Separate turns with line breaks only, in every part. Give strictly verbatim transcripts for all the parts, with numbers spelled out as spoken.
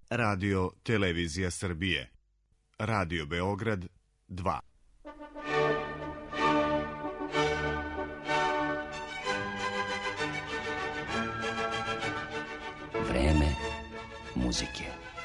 Radio Televizija Srbije. Radio Beograd dva.
Vreme muzike.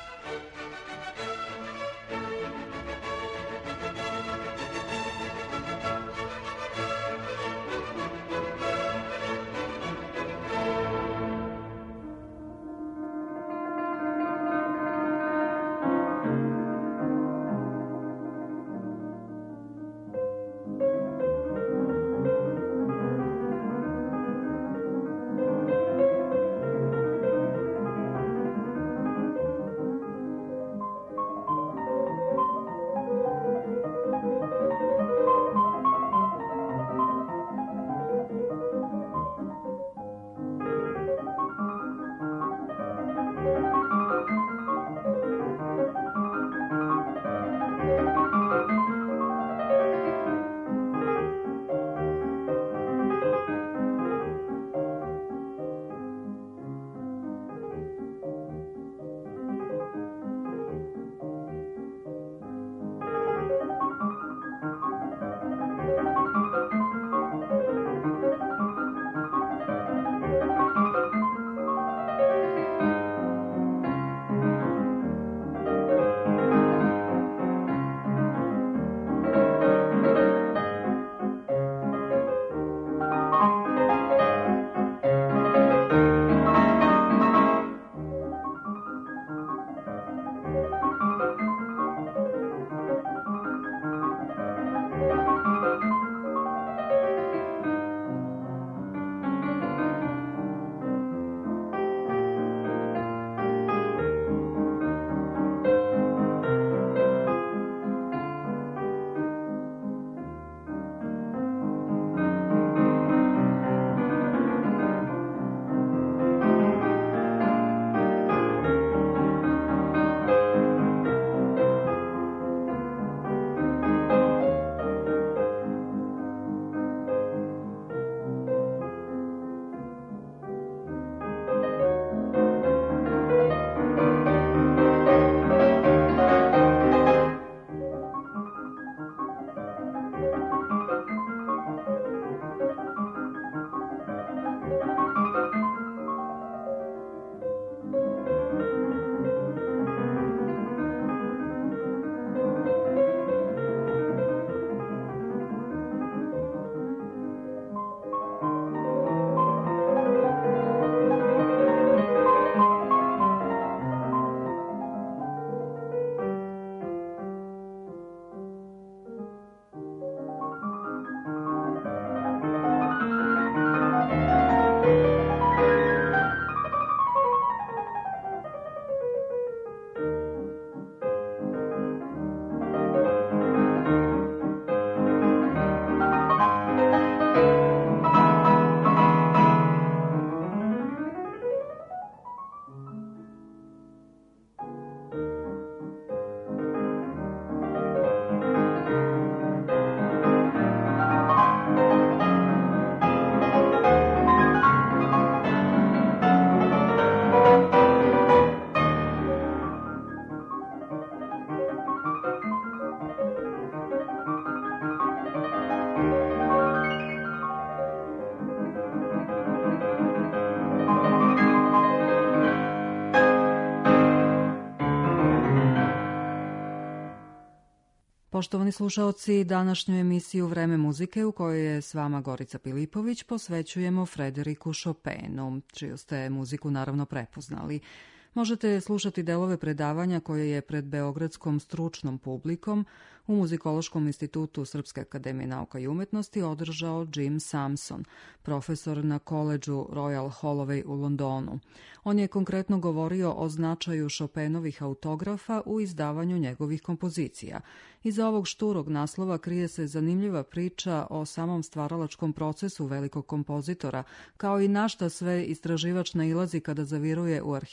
Poštovani slušaoci, današnju emisiju Vreme muzike u kojoj je s vama Gorica Pilipović posvećujemo Frederiku Chopinu, čiju ste muziku naravno prepoznali. Možete slušati delove predavanja koje je pred beogradskom stručnom publikom u Muzikološkom institutu Srpske akademije nauka i umetnosti održao Jim Samson, profesor na koledžu Royal Holloway u Londonu. On je konkretno govorio o značaju Chopinovih autografa u izdavanju njegovih kompozicija. Iza ovog šturog naslova krije se zanimljiva priča o samom stvaralačkom procesu velikog kompozitora, kao i na šta sve istraživač nailazi kada zaviruje u arhive i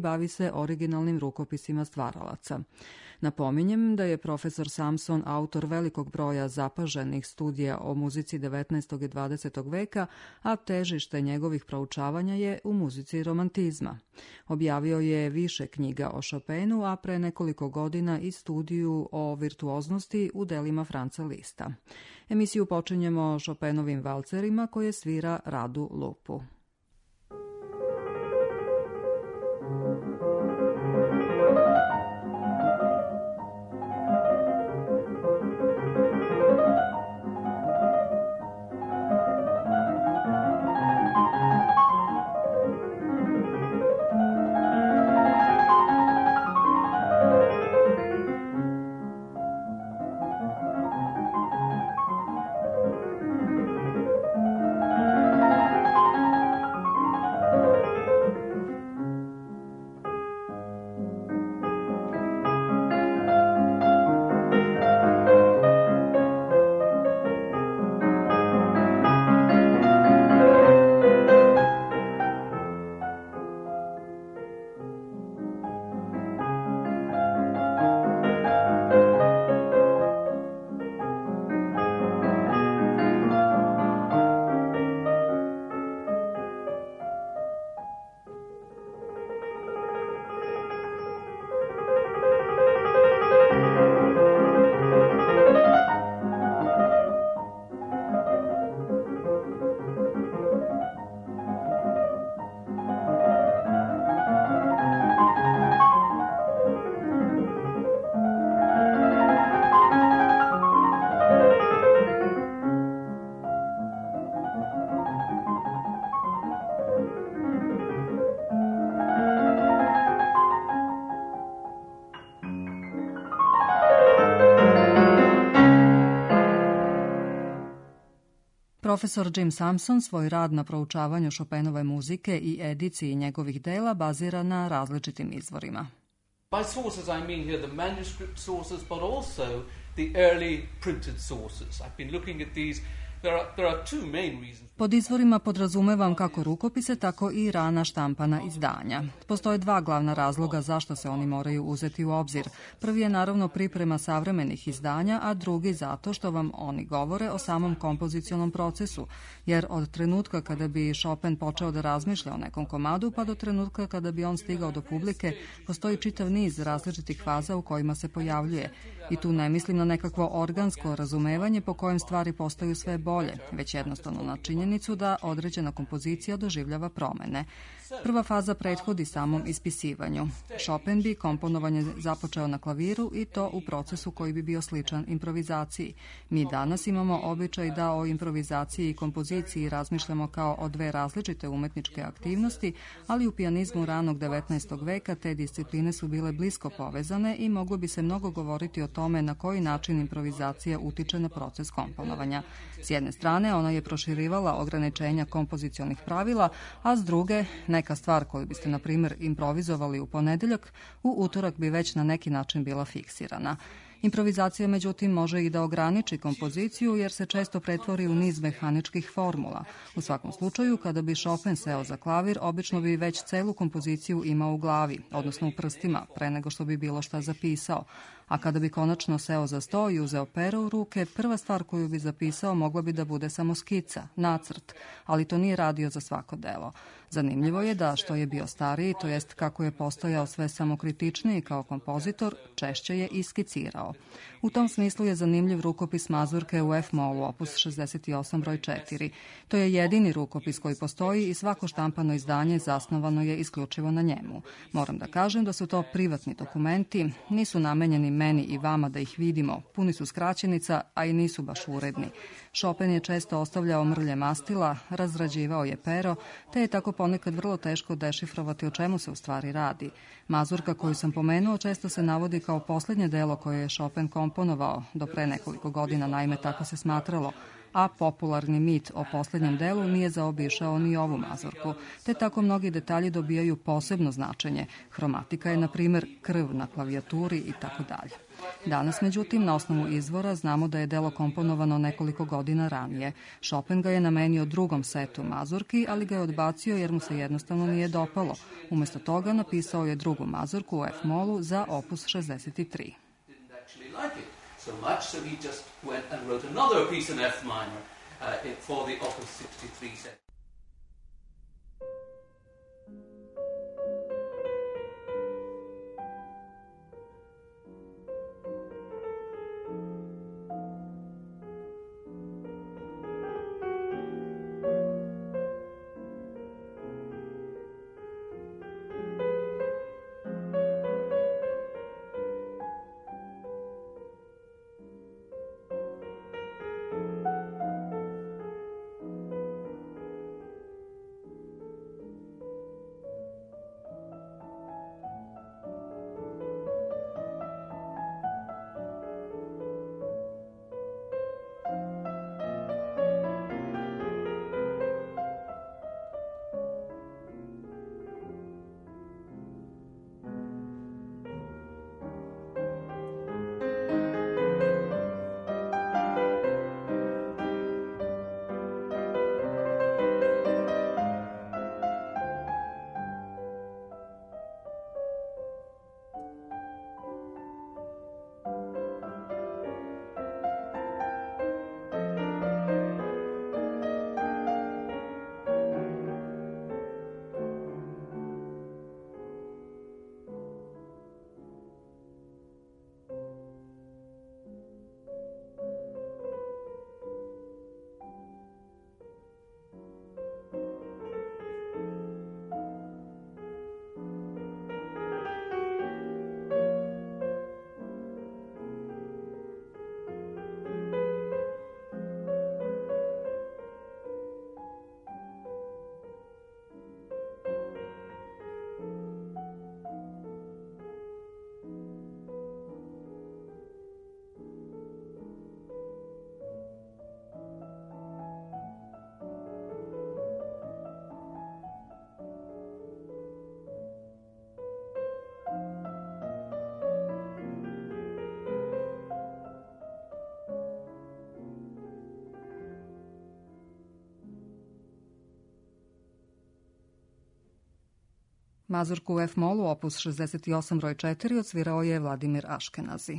bavi se originalnim rukopisima stvaralaca. Napominjem da je profesor Samson autor velikog broja zapaženih studija o muzici devetnaestog i dvadesetog veka, a težište njegovih proučavanja je u muzici romantizma. Objavio je više knjiga o Chopinu, a pre nekoliko godina i studiju o virtuoznosti u delima Franca Lista. Emisiju počinjemo Chopinovim valcerima koje svira Radu Lupu. Profesor Jim Samson svoj rad na proučavanju Chopinove muzike i ediciji njegovih dela bazira na različitim izvorima.
By sources I mean here the manuscript sources, but also the early printed sources. I've been looking at these. There are, there are two main reasons.
Pod izvorima podrazumevam kako rukopise, tako i rana štampana izdanja. Postoje dva glavna razloga zašto se oni moraju uzeti u obzir. Prvi je naravno priprema savremenih izdanja, a drugi zato što vam oni govore o samom kompozicionom procesu, jer od trenutka kada bi Chopin počeo da razmišlja o nekom komadu, pa do trenutka kada bi on stigao do publike, postoji čitav niz različitih faza u kojima se pojavljuje. I tu ne mislim na nekakvo organsko razumevanje po kojem stvari postaju sve bolje, već jednostavno na činjenicu da određena kompozicija doživljava promene. Prva faza prethodi samom ispisivanju. Chopin bi komponovanje započeo na klaviru i to u procesu koji bi bio sličan improvizaciji. Mi danas imamo običaj da o improvizaciji i kompoziciji razmišljamo kao o dve različite umetničke aktivnosti, ali u pijanizmu ranog devetnaestog veka te discipline su bile blisko povezane i moglo bi se mnogo govoriti o tome na koji način improvizacija utiče na proces komponovanja. S jedne strane, ona je proširivala ograničenja kompozicionih pravila, a s druge, neka stvar koju biste, na primjer, improvizovali u ponedeljak, u utorak bi već na neki način bila fiksirana. Improvizacija, međutim, može i da ograniči kompoziciju jer se često pretvori u niz mehaničkih formula. U svakom slučaju, kada bi Chopin seo za klavir, obično bi već celu kompoziciju imao u glavi, odnosno u prstima, pre nego što bi bilo šta zapisao. A kada bi konačno seo za sto i uzeo pero u ruke, prva stvar koju bi zapisao mogla bi da bude samo skica, nacrt, ali to nije radio za svako delo. Zanimljivo je da što je bio stariji, to jest kako je postojao sve samokritičniji kao kompozitor, češće je i skicirao. U tom smislu je zanimljiv rukopis Mazurke u F-molu, opus šezdeset osam broj četiri. To je jedini rukopis koji postoji i svako štampano izdanje zasnovano je isključivo na njemu. Moram da kažem da su to privatni dokumenti, nisu namenjeni meni i vama da ih vidimo, puni su skraćenica, a i nisu baš uredni. Chopin je često ostavljao mrlje mastila, razrađivao je pero, te je tako ponekad vrlo teško dešifrovati o čemu se u stvari radi. Mazurka koju sam pomenuo često se navodi kao posljednje delo koje je Chopin komponovao, do pre nekoliko godina naime tako se smatralo, a popularni mit o posljednjem delu nije zaobišao ni ovu mazurku, te tako mnogi detalji dobijaju posebno značenje. Hromatika je, na primjer, krv na klavijaturi i tako dalje. Danas, međutim, na osnovu izvora znamo da je delo komponovano nekoliko godina ranije. Chopin ga je namenio drugom setu mazurki, ali ga je odbacio jer mu se jednostavno nije dopalo. Umjesto toga napisao je drugu mazurku u F-molu za opus šezdeset tri.
So much, so he just went and wrote another piece in F minor uh, for the Opus sixty-three set.
Mazurku u F-molu, opus šezdeset osam broj četiri, odsvirao je Vladimir Aškenazi.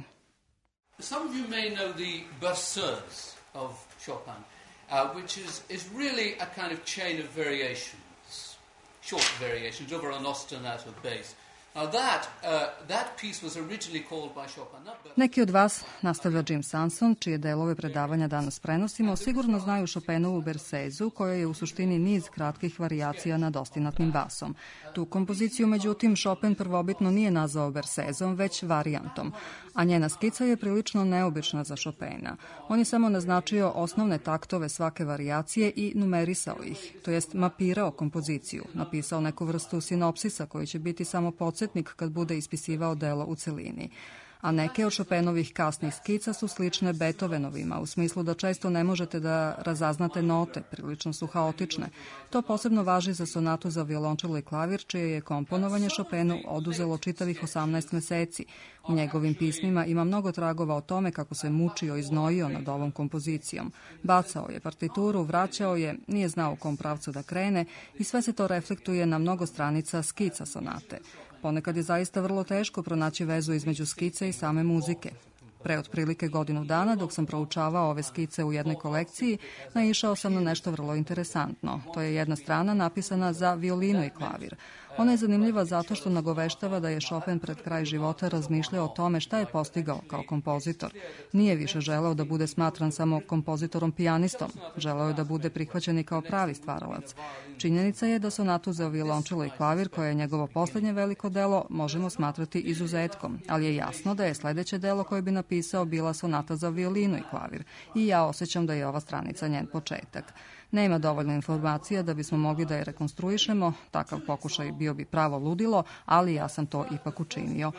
Some of you may know the Berceuse of Chopin, uh, which is, is really a kind of chain of variations, short variations over an ostinato bass. Now that, uh, that piece was originally called by Chopin.
Neki od vas, nastavlja Jim Sanson, čije delove predavanja danas prenosimo, sigurno znaju Chopinovu Bercezu, koja je u suštini niz kratkih varijacija nad ostinatnim basom. Tu kompoziciju, međutim, Chopin prvobitno nije nazvao Bercezom, već varijantom, a njena skica je prilično neobična za Chopina. On je samo naznačio osnovne taktove svake varijacije i numerisao ih, to jest mapirao kompoziciju, napisao neku vrstu sinopsisa koji će biti samo podsjetnik kad bude ispisivao delo u celini. A neke od Chopinovih kasnih skica su slične Beethovenovima, u smislu da često ne možete da razaznate note, prilično su haotične. To posebno važi za sonatu za violončelo i klavir, čije je komponovanje Chopinu oduzelo čitavih osamnaest meseci. U njegovim pismima ima mnogo tragova o tome kako se mučio i znojio nad ovom kompozicijom. Bacao je partituru, vraćao je, nije znao u kom pravcu da krene i sve se to reflektuje na mnogo stranica skica sonate. Ponekad je zaista vrlo teško pronaći vezu između skice i same muzike. Pre otprilike godinu dana, dok sam proučavao ove skice u jednoj kolekciji, naišao sam na nešto vrlo interesantno. To je jedna strana napisana za violinu i klavir. Ona je zanimljiva zato što nagoveštava da je Chopin pred kraj života razmišljao o tome šta je postigao kao kompozitor. Nije više želeo da bude smatran samo kompozitorom pijanistom. Želeo je da bude prihvaćen i kao pravi stvaralac. Činjenica je da sonatu za violončelo i klavir, koje je njegovo posljednje veliko delo, možemo smatrati izuzetkom, ali je jasno da je sljedeće delo koje bi napisao bila sonata za violinu i klavir. I ja osjećam da je ova stranica njen početak. Nema dovoljno informacija da bismo mogli da je rekonstruišemo, takav pokušaj bio bi pravo ludilo, ali ja sam to ipak učinio.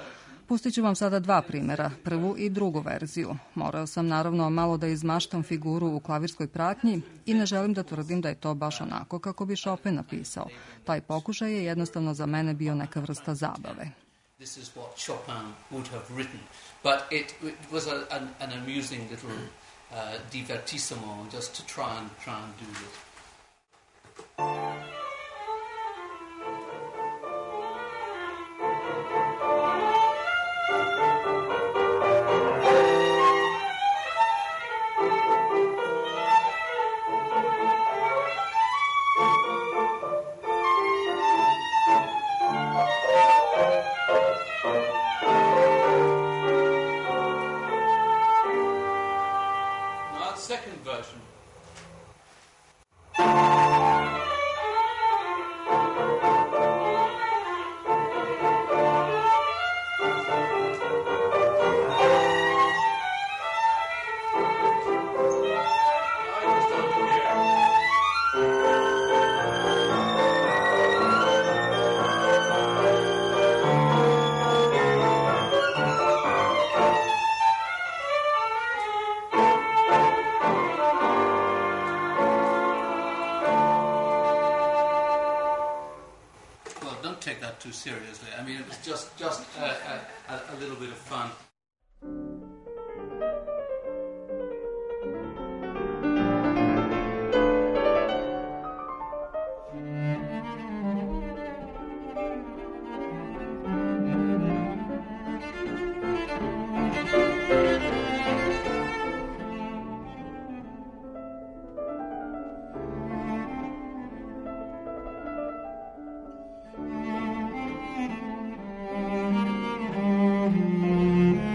Pustit ću vam sada dva primjera, prvu i drugu verziju. Morao sam naravno malo da izmaštam figuru u klavirskoj pratnji i ne želim da tvrdim da je to baš onako kako bi Chopin napisao. Taj pokušaj je jednostavno za mene bio neka vrsta zabave.
This is what Chopin would have written, but it, it was a, an, an amusing little uh, divertissement just to try and try and do this. Second version. Take that too seriously. I mean, it was just just a, a, a little bit of fun.
Mm-hmm.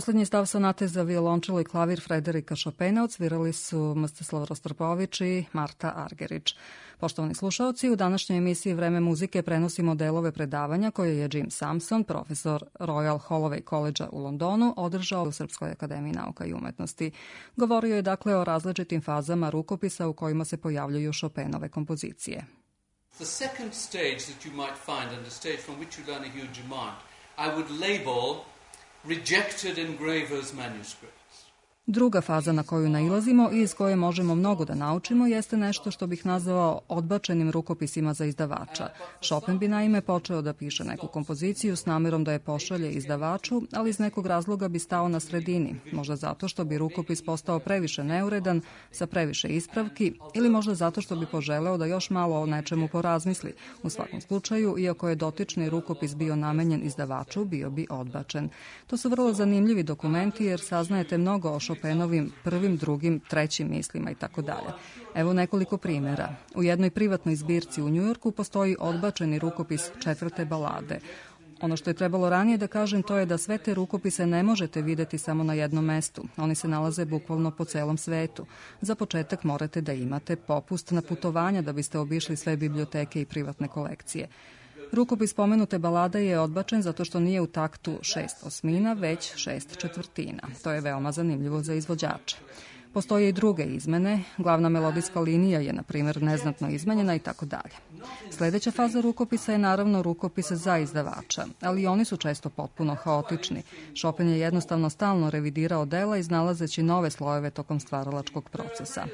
Poslednji stav sonate za violončelo i klavir Frederika Chopina odsvirali su Mstislav Rostropović i Marta Argerić. Poštovani slušaoci, u današnjoj emisiji Vreme muzike prenosimo delove predavanja koje je Jim Sampson, profesor Royal Holloway College u Londonu, održao u Srpskoj akademiji nauka i umetnosti. Govorio je dakle o različitim fazama rukopisa u kojima se pojavljuju Chopinove kompozicije.
The second stage that you might find and the stage from which you learn a huge amount, I would label rejected engravers' manuscripts.
Druga faza na koju nailazimo i iz koje možemo mnogo da naučimo jeste nešto što bih nazvao odbačenim rukopisima za izdavača. Chopin bi naime počeo da piše neku kompoziciju s namerom da je pošalje izdavaču, ali iz nekog razloga bi stao na sredini, možda zato što bi rukopis postao previše neuredan, sa previše ispravki, ili možda zato što bi poželeo da još malo o nečemu porazmisli. U svakom slučaju, iako je dotični rukopis bio namenjen izdavaču, bio bi odbačen. To su vrlo zanimljivi dokumenti jer saznajete mnogo o Chopinovim prvim, drugim, trećim mislima i tako dalje. Evo nekoliko primjera. U jednoj privatnoj zbirci u Njujorku postoji odbačeni rukopis četvrte balade. Ono što je trebalo ranije da kažem to je da sve te rukopise ne možete videti samo na jednom mestu. Oni se nalaze bukvalno po celom svetu. Za početak morate da imate popust na putovanja da biste obišli sve biblioteke i privatne kolekcije. Rukopis pomenute balade je odbačen zato što nije u taktu šest osmina, već šest četvrtina. To je veoma zanimljivo za izvođača. Postoje i druge izmene, glavna melodijska linija je, na primjer, neznatno izmenjena i tako dalje. Sledeća faza rukopisa je naravno rukopis za izdavača, ali oni su često potpuno haotični. Chopin je jednostavno stalno revidirao dela iznalazeći nove slojeve tokom stvaralačkog procesa.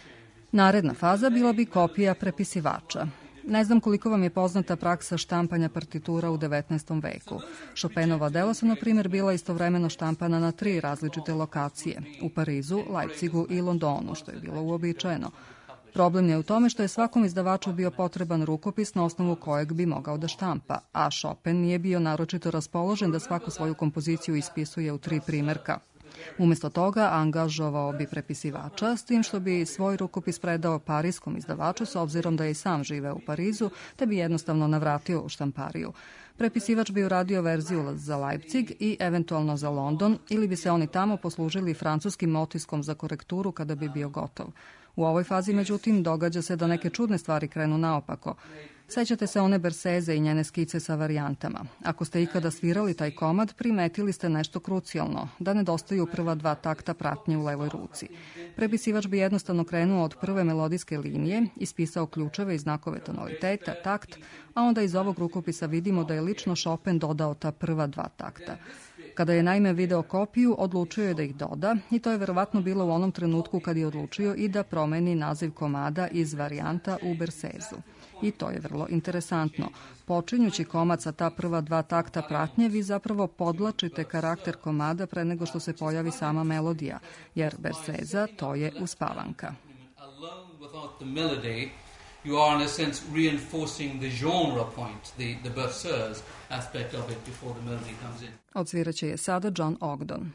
Naredna faza bila bi kopija prepisivača. Ne znam koliko vam je poznata praksa štampanja partitura u devetnaestom veku. Chopinova dela su, na primjer, bila istovremeno štampana na tri različite lokacije, u Parizu, Leipzigu i Londonu, što je bilo uobičajeno. Problem je u tome što je svakom izdavaču bio potreban rukopis na osnovu kojeg bi mogao da štampa, a Chopin nije bio naročito raspoložen da svaku svoju kompoziciju ispisuje u tri primerka. Umesto toga angažovao bi prepisivača, s tim što bi svoj rukopis predao parijskom izdavaču s obzirom da je i sam živeo u Parizu, te bi jednostavno navratio u štampariju. Prepisivač bi uradio verziju za Leipzig i eventualno za London, ili bi se oni tamo poslužili francuskim otiskom za korekturu kada bi bio gotov. U ovoj fazi, međutim, događa se da neke čudne stvari krenu naopako. Sećate se one Berseze i njene skice sa varijantama. Ako ste ikada svirali taj komad, primetili ste nešto krucijalno, da nedostaju prva dva takta pratnje u levoj ruci. Prepisivač bi jednostavno krenuo od prve melodijske linije, ispisao ključeve i znakove tonaliteta, takt, a onda iz ovog rukopisa vidimo da je lično Chopin dodao ta prva dva takta. Kada je naime video kopiju, odlučio je da ih doda i to je verovatno bilo u onom trenutku kad je odlučio i da promeni naziv komada iz varijanta u Bersezu. I to je vrlo interesantno. Počinjući komad sa ta prva dva takta pratnje, vi zapravo podlačite karakter komada pre nego što se pojavi sama melodija, jer Berseza to je uspavanka.
You are in a sense reinforcing the genre point, the, the berceuse aspect of it before the melody comes in.
Odsviraće je sada John Ogden.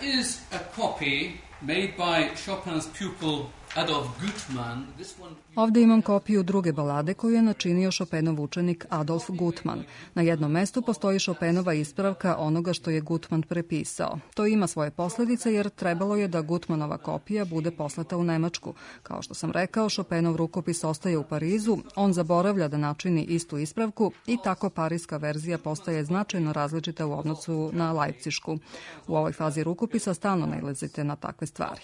is a copy made by Chopin's pupil Adolf Gutmann. This one...
Ovde imam kopiju druge balade koju je načinio Chopinov učenik Adolf Gutmann. Na jednom mestu postoji Chopinova ispravka onoga što je Gutmann prepisao. To ima svoje posledice jer trebalo je da Gutmannova kopija bude poslata u Nemačku. Kao što sam rekao, Chopinov rukopis ostaje u Parizu, on zaboravlja da načini istu ispravku i tako parijska verzija postaje značajno različita u odnosu na lajpcišku. U ovoj fazi rukopisa stalno nailazite na takve stvari.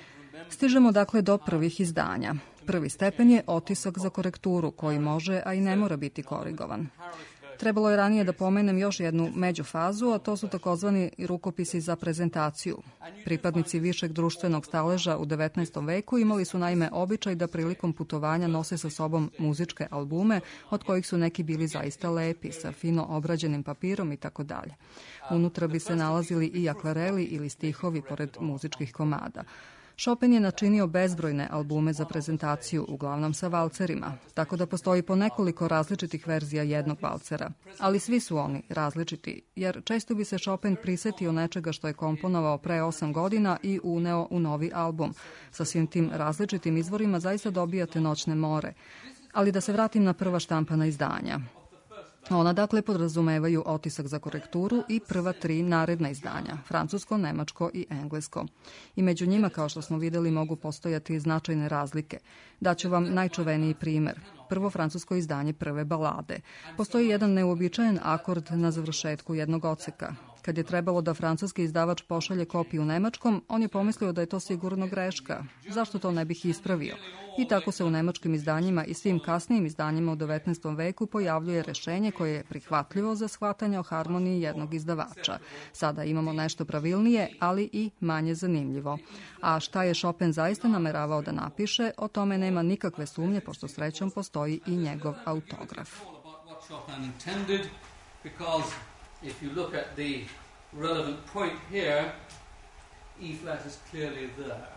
Stižemo dakle do prvih izdanja. Prvi stepen je otisak za korekturu, koji može, a i ne mora biti korigovan. Trebalo je ranije da pomenem još jednu međufazu, a to su takozvani rukopisi za prezentaciju. Pripadnici višeg društvenog staleža u devetnaestom veku imali su naime običaj da prilikom putovanja nose sa sobom muzičke albume, od kojih su neki bili zaista lepi, sa fino obrađenim papirom i tako dalje. Unutra bi se nalazili i akvareli ili stihovi pored muzičkih komada. Chopin je načinio bezbrojne albume za prezentaciju, uglavnom sa valcerima, tako da postoji po nekoliko različitih verzija jednog valcera. Ali svi su oni različiti, jer često bi se Chopin prisetio nečega što je komponovao pre osam godina i uneo u novi album. Sa svim tim različitim izvorima zaista dobijate noćne more. Ali da se vratim na prva štampana izdanja. Ona dakle podrazumevaju otisak za korekturu i prva tri naredna izdanja, francusko, nemačko i englesko. I među njima, kao što smo videli, mogu postojati značajne razlike. Daću vam najčuveniji primer. Prvo francusko izdanje prve balade. Postoji jedan neuobičajen akord na završetku jednog odseka. Kad je trebalo da francuski izdavač pošalje kopiju nemačkom, on je pomislio da je to sigurno greška. Zašto to ne bih ispravio? I tako se u nemačkim izdanjima i svim kasnijim izdanjima u devetnaestom veku pojavljuje rešenje koje je prihvatljivo za shvatanje o harmoniji jednog izdavača. Sada imamo nešto pravilnije, ali i manje zanimljivo. A šta je Chopin zaista nameravao da napiše, o tome nema nikakve sumnje, pošto srećom postoji i njegov autograf.
If you look at the relevant point here, E flat is clearly there.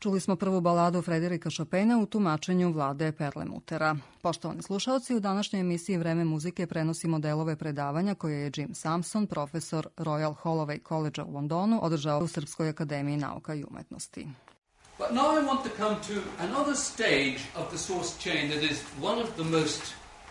Čuli smo prvu baladu Frederika Chopina u tumačenju Vlade Perlemutera. Poštovani slušalci, u današnjoj emisiji Vreme muzike prenosimo delove predavanja koje je Jim Sampson, profesor Royal Holloway College u Londonu, održao u Srpskoj akademiji nauka i umetnosti.
But now I want to come to another stage of the source chain that is one of the most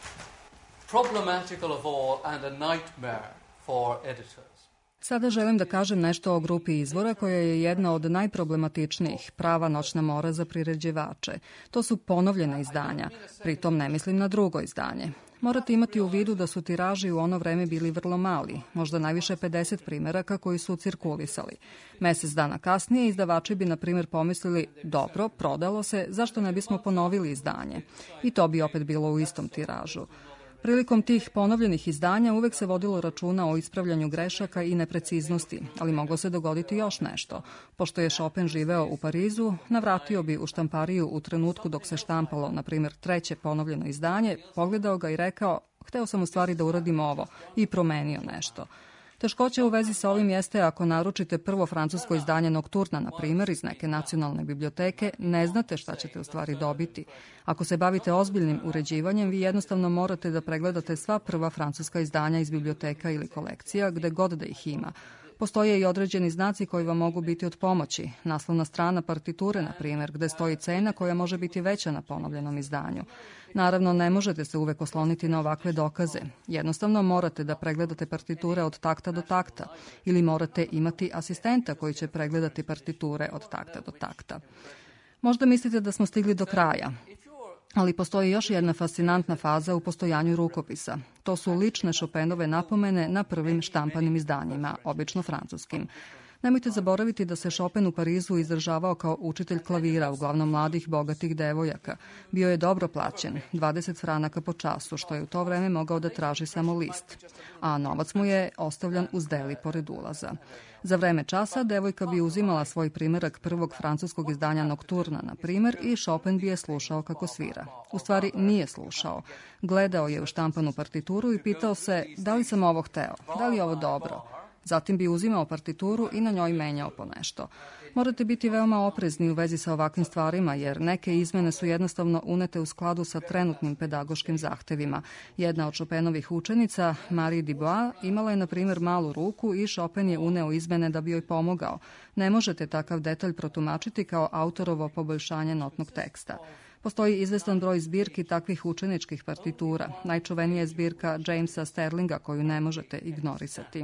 problematical of all and a nightmare for editors.
Sada želim da kažem nešto o grupi izvora koja je jedna od najproblematičnijih, prava noćna mora za priređivače. To su ponovljena izdanja, pritom ne mislim na drugo izdanje. Morate imati u vidu da su tiraži u ono vreme bili vrlo mali, možda najviše pedeset primeraka koji su cirkulisali. Mesec dana kasnije izdavači bi, na primjer, pomislili, dobro, prodalo se, zašto ne bismo ponovili izdanje? I to bi opet bilo u istom tiražu. Prilikom tih ponovljenih izdanja uvek se vodilo računa o ispravljanju grešaka i nepreciznosti, ali moglo se dogoditi još nešto. Pošto je Chopin živeo u Parizu, navratio bi u štampariju u trenutku dok se štampalo, na primjer, treće ponovljeno izdanje, pogledao ga i rekao, hteo sam u stvari da uradim ovo, i promenio nešto. Teškoća u vezi sa ovim jeste ako naručite prvo francusko izdanje Nokturna, na primjer, iz neke nacionalne biblioteke, ne znate šta ćete u stvari dobiti. Ako se bavite ozbiljnim uređivanjem, vi jednostavno morate da pregledate sva prva francuska izdanja iz biblioteka ili kolekcija, gde god da ih ima. Postoje i određeni znaci koji vam mogu biti od pomoći. Naslovna strana partiture, na primjer, gde stoji cena koja može biti veća na ponovljenom izdanju. Naravno, ne možete se uvek osloniti na ovakve dokaze. Jednostavno morate da pregledate partiture od takta do takta ili morate imati asistenta koji će pregledati partiture od takta do takta. Možda mislite da smo stigli do kraja, ali postoji još jedna fascinantna faza u postojanju rukopisa. To su lične Chopinove napomene na prvim štampanim izdanjima, obično francuskim. Nemojte zaboraviti da se Chopin u Parizu izdržavao kao učitelj klavira, uglavnom mladih, bogatih devojaka. Bio je dobro plaćen, dvadeset franaka po času, što je u to vreme mogao da traži samo list. A novac mu je ostavljan uz deli pored ulaza. Za vreme časa devojka bi uzimala svoj primerak prvog francuskog izdanja Nokturna, na primer, i Chopin bi je slušao kako svira. U stvari nije slušao. Gledao je u štampanu partituru i pitao se da li sam ovo hteo, da li je ovo dobro. Zatim bi uzimao partituru i na njoj menjao po nešto. Morate biti veoma oprezni u vezi sa ovakvim stvarima, jer neke izmene su jednostavno unete u skladu sa trenutnim pedagoškim zahtevima. Jedna od Chopinovih učenica, Marie Dubois, imala je, na primjer, malu ruku i Chopin je uneo izmene da bi joj pomogao. Ne možete takav detalj protumačiti kao autorovo poboljšanje notnog teksta. Postoji izvestan broj zbirki takvih učeničkih partitura. Najčuvenija je zbirka Jamesa Sterlinga koju ne možete ignorisati.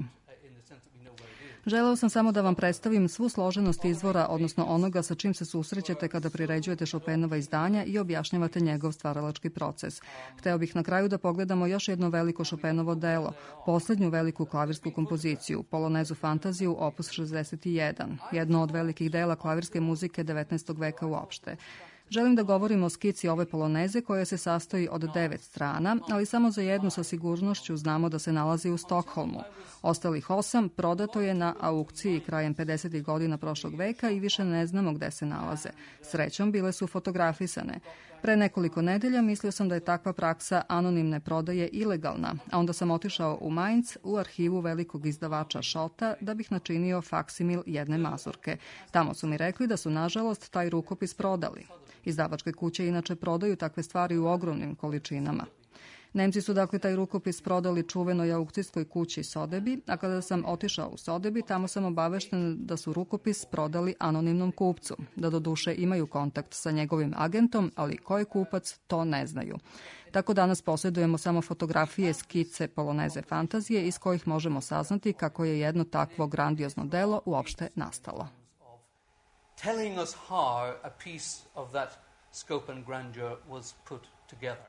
Želeo sam samo da vam predstavim svu složenost izvora, odnosno onoga sa čim se susrećete kada priređujete Chopinova izdanja i objašnjavate njegov stvaralački proces. Hteo bih na kraju da pogledamo još jedno veliko Chopinovo delo, poslednju veliku klavirsku kompoziciju, Polonezu fantaziju opus šezdeset jedan, jedno od velikih dela klavirske muzike devetnaestog veka uopšte. Želim da govorim o skici ove poloneze koja se sastoji od devet strana, ali samo za jednu sa sigurnošću znamo da se nalazi u Stokholmu. Ostalih osam prodato je na aukciji krajem pedesetih godina prošlog veka i više ne znamo gde se nalaze. Srećom, bile su fotografisane. Pre nekoliko nedelja mislio sam da je takva praksa anonimne prodaje ilegalna, a onda sam otišao u Mainz u arhivu velikog izdavača Šota da bih načinio faksimil jedne mazurke. Tamo su mi rekli da su, nažalost, taj rukopis prodali. Izdavačke kuće inače prodaju takve stvari u ogromnim količinama. Nemci su dakle taj rukopis prodali čuvenoj aukcijskoj kući Sotheby, a kada sam otišao u Sotheby, tamo sam obavešten da su rukopis prodali anonimnom kupcu, da do duše imaju kontakt sa njegovim agentom, ali ko je kupac, to ne znaju. Tako danas posjedujemo samo fotografije skice poloneze fantazije iz kojih možemo saznati kako je jedno takvo grandiozno delo uopšte nastalo.
Telling us how a piece of that scope and grandeur was put together.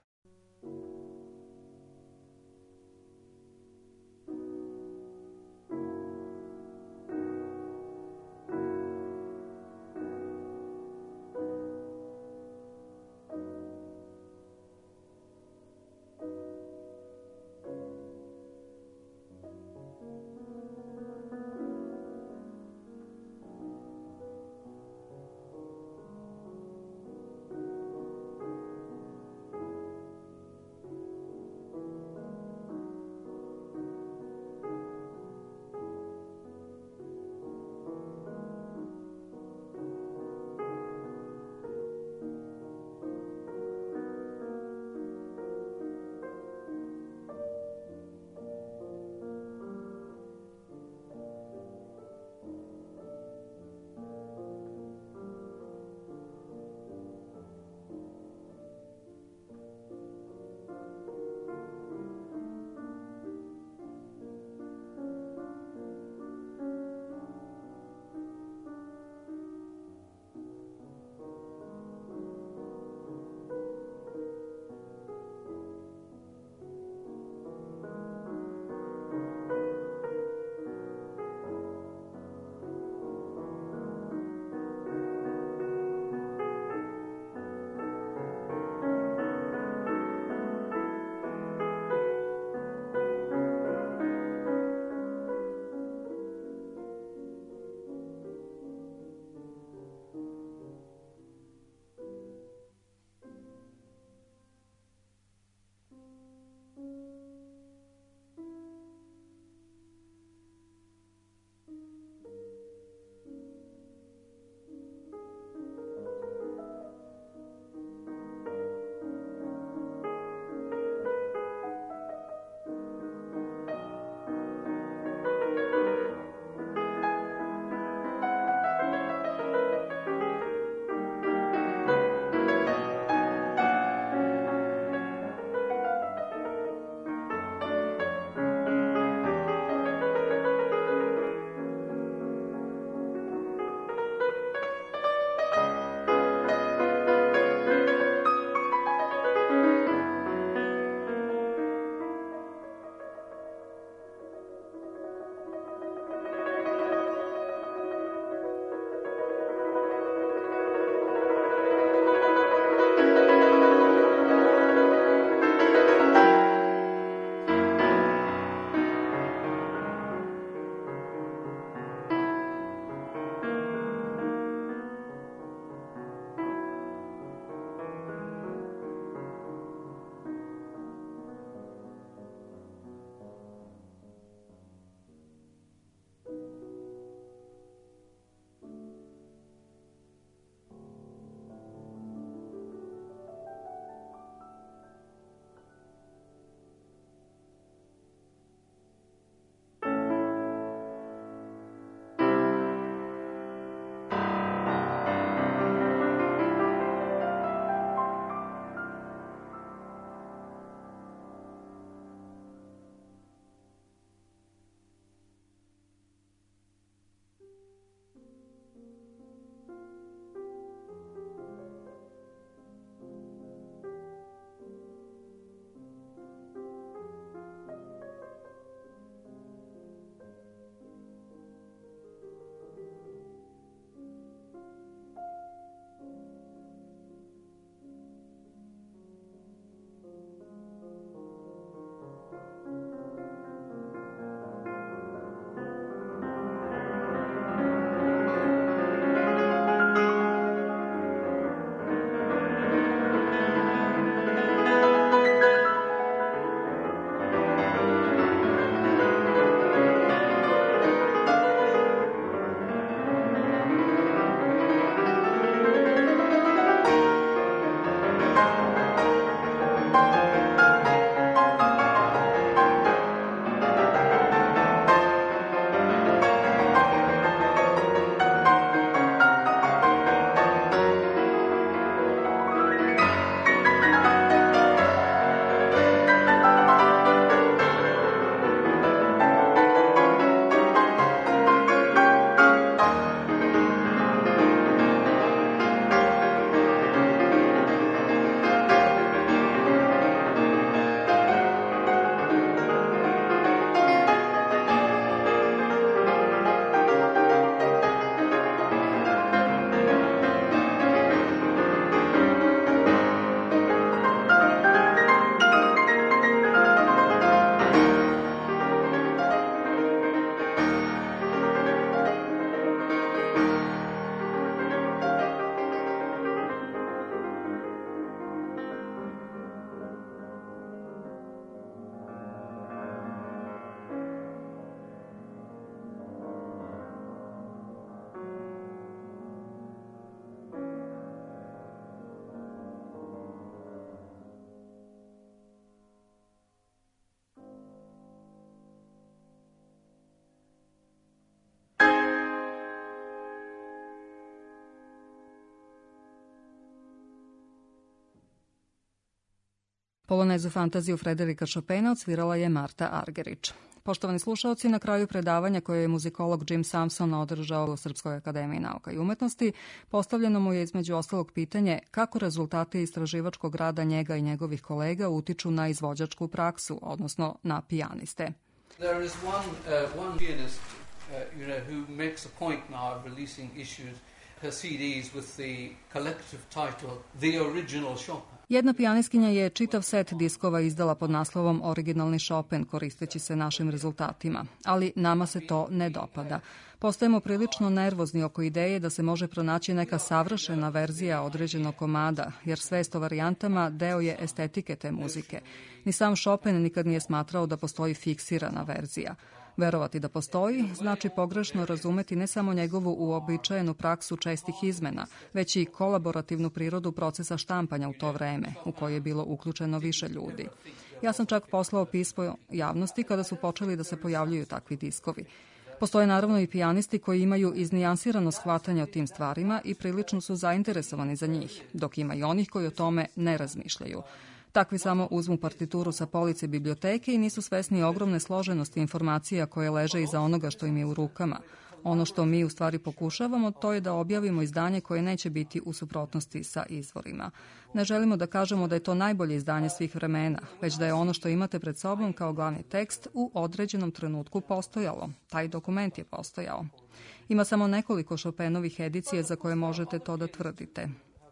Polonezu fantaziju Frederika Chopina odsvirala je Marta Argerić. Poštovani slušaoci, na kraju predavanja koje je muzikolog Jim Samson održao u Srpskoj akademiji nauka i umetnosti, postavljeno mu je između ostalog pitanje kako rezultati istraživačkog rada njega i njegovih kolega utiču na izvođačku praksu, odnosno na pijaniste.
There is one, uh, one pianist uh, you know, who makes a point now of releasing issues, her C Ds with the collective title The Original Chopin.
Jedna pijanistkinja je čitav set diskova izdala pod naslovom Originalni Chopin, koristeći se našim rezultatima, ali nama se to ne dopada. Postajemo prilično nervozni oko ideje da se može pronaći neka savršena verzija određenog komada, jer svest o varijantama deo je estetike te muzike. Ni sam Chopin nikad nije smatrao da postoji fiksirana verzija. Verovati da postoji znači pogrešno razumeti ne samo njegovu uobičajenu praksu čestih izmena, već i kolaborativnu prirodu procesa štampanja u to vreme, u koje je bilo uključeno više ljudi. Ja sam čak poslao pismo javnosti kada su počeli da se pojavljuju takvi diskovi. Postoje naravno i pijanisti koji imaju iznijansirano shvatanje o tim stvarima i prilično su zainteresovani za njih, dok ima i onih koji o tome ne razmišljaju. Takvi samo uzmu partituru sa police biblioteke i nisu svesni ogromne složenosti informacija koje leže iza onoga što im je u rukama. Ono što mi u stvari pokušavamo, to je da objavimo izdanje koje neće biti u suprotnosti sa izvorima. Ne želimo da kažemo da je to najbolje izdanje svih vremena, već da je ono što imate pred sobom kao glavni tekst u određenom trenutku postojalo. Taj dokument je postojao. Ima samo nekoliko Chopinovih edicije za koje možete to da tvrdite.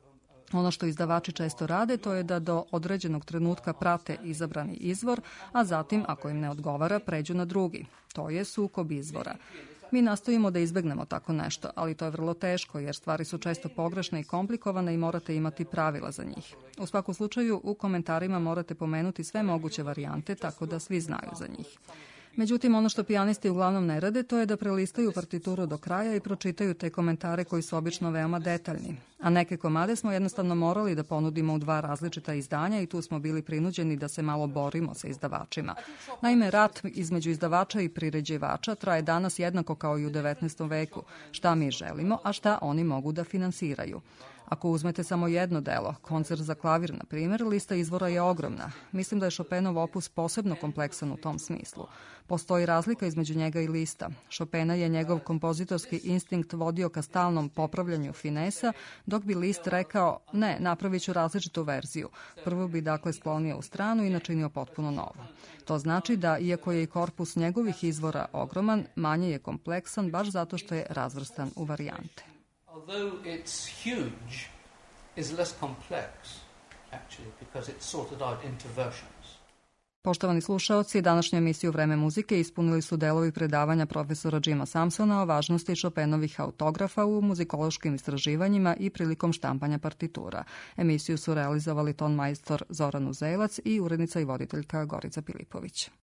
Ono što izdavači često rade, to je da do određenog trenutka prate izabrani izvor, a zatim, ako im ne odgovara, pređu na drugi. To je sukob izvora. Mi nastojimo da izbegnemo tako nešto, ali to je vrlo teško jer stvari su često pogrešne i komplikovane i morate imati pravila za njih. U svakom slučaju, u komentarima morate pomenuti sve moguće varijante tako da svi znaju za njih. Međutim, ono što pijanisti uglavnom ne rade, to je da prelistaju partituru do kraja i pročitaju te komentare koji su obično veoma detaljni. A neke komade smo jednostavno morali da ponudimo u dva različita izdanja i tu smo bili prinuđeni da se malo borimo sa izdavačima. Naime, rat između izdavača i priređivača traje danas jednako kao i u devetnaestom veku. Šta mi želimo, a šta oni mogu da finansiraju. Ako uzmete samo jedno delo, koncert za klavir, na primjer, lista izvora je ogromna. Mislim da je Chopinov opus posebno kompleksan u tom smislu. Postoji razlika između njega i lista. Chopina je njegov kompozitorski instinkt vodio ka stalnom popravljanju finesa, dok bi list rekao, ne, napravit ću različitu verziju. Prvo bi dakle sklonio u stranu i načinio potpuno novo. To znači da, iako je i korpus njegovih izvora ogroman, manje je kompleksan baš zato što je razvrstan u varijante.
Although it's huge, is less complex, actually, because it's sorted out into versions.
Poštovani slušaoci, današnju emisiju Vreme muzike ispunili su delovi predavanja profesora Jima Samsona o važnosti Chopinovih autografa u muzikološkim istraživanjima i prilikom štampanja partitura. Emisiju su realizovali ton majstor Zoran Uzelac i urednica i voditeljka Gorica Pilipović.